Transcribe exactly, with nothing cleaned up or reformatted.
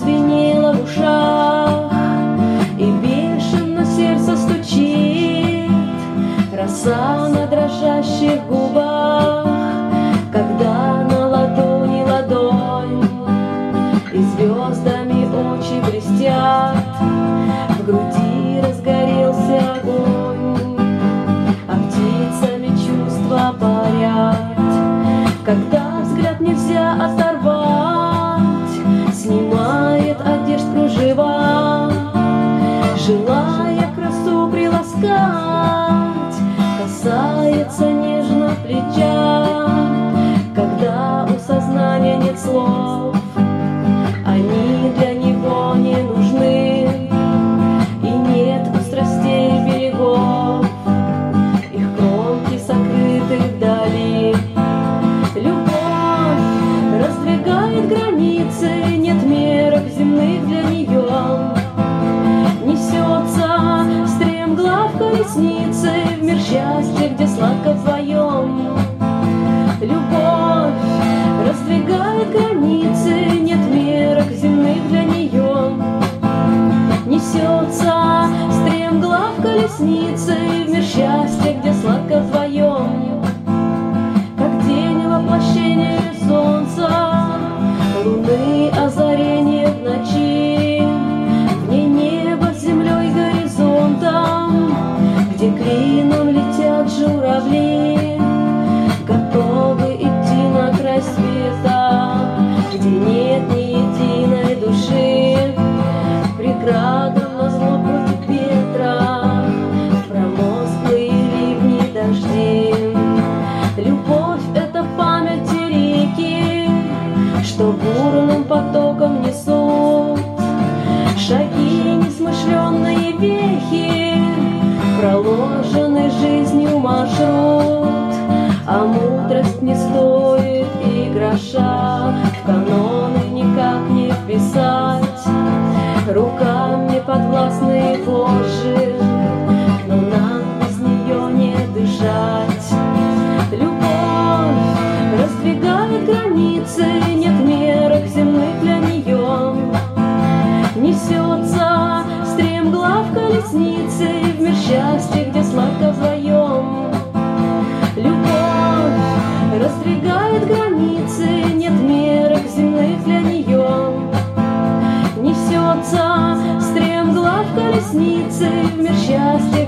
звенело в ушах, и бешено сердце стучит, роса на дрожащих губах, когда на ладони ладонь, и звездами очи блестят, в груди разгорелся огонь, а птицами чувства парят, когда взгляд нельзя оторвать, снимает одежд кружева, желая красу приласкать, касается нежно плеча, когда у сознания нет слов, они для него не нужны, и нет у страстей берегов, их кромки сокрыты вдали. Любовь раздвигает границы, нет мерок земных для нее, несется стремглав колесницы в мир счастья, где сладко вдвоем. Любовь раздвигает границы, нет мерок земных для нее, несется стремглав колесницы в мир счастья, где сладко вдвоем. Как день воплощения солнца, луны озарение в ночи, вне неба с землей горизонтом, где клином летят журавли, готовы идти на край света, где нет ни единой души, преградам назло против ветра, промозглые ливни, дожди. Любовь — это память и реки, что бурным потоком несут шаги несмышленные вехи, проложенный жизнью маршрут, а мудрость не стоит и гроша, в каноны никак не вписать, рукам не подвластны вожжи, но нам без нее не дышать. Любовь раздвигает границы, нет мерок земных для нее, несется стремглав колесницы в мир счастья, где сладко вдвоем. Любовь раздвигает границы, нет мерок земных для нее, несется стремглав колесницы в мир счастья,